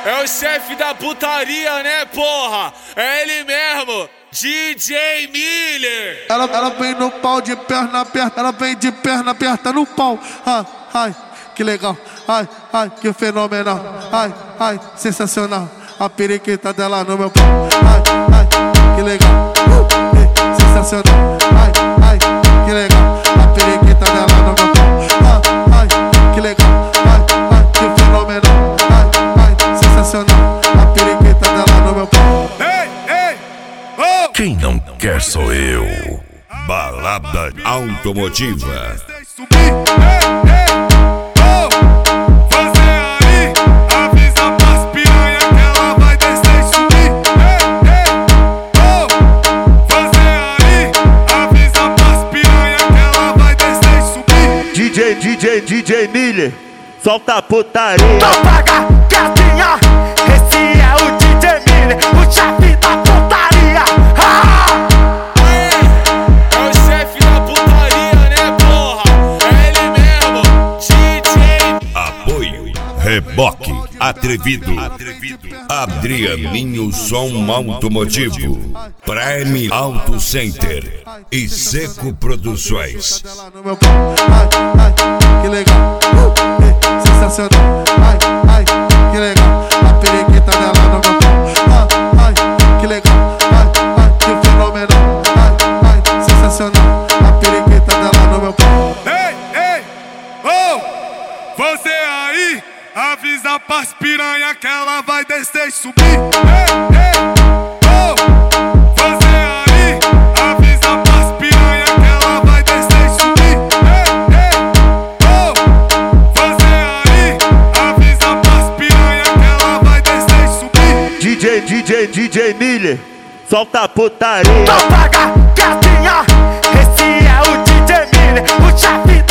É o chefe da putaria, né, porra? É ele mesmo, DJ Miller. Ela vem no pau de perna aberta, ela vem de perna aberta no pau. Ai, ai, que legal. Ai, ai, que fenomenal. Ai, ai, sensacional. A periquita dela no meu pau. Ai, ai, que legal. Sensacional. Ai, ai, que legal. A periquita dela no meu pau. Ai, ai, que legal. Ai, ai, que fenomenal. Ai, ai, sensacional. A periquita dela no meu pau. Ei, ei, oh! Quem não quer sou eu. Balada automotiva. DJ Miller, solta a putaria. Paga gatinha, esse é o DJ Miller, o chefe da putaria. É o chefe da putaria, né, porra? É ele mesmo, DJ. Apoio Reboque Atrevido, Adrianinho Som Automotivo, Prime Auto Center e Seco Produções. Ai, ai, que legal. Sensacional. Ai, ai, que legal. A periquita dela no meu pau. Ai, ai, que legal. Ai, ai, que fenomenal. Ai, ai, sensacional. A periquita dela no meu pau. Ei, ei, oh! Você aí, avisa pras piranha que ela vai descer e subir. Ei, ei, oh! Você aí, avisa pras piranha que ela vai descer e subir. Ei, ei, oh! Você aí, avisa pras piranha que ela vai descer e subir. DJ Miller, solta a putaria. Paga gatinha, esse é o DJ Miller, o chefe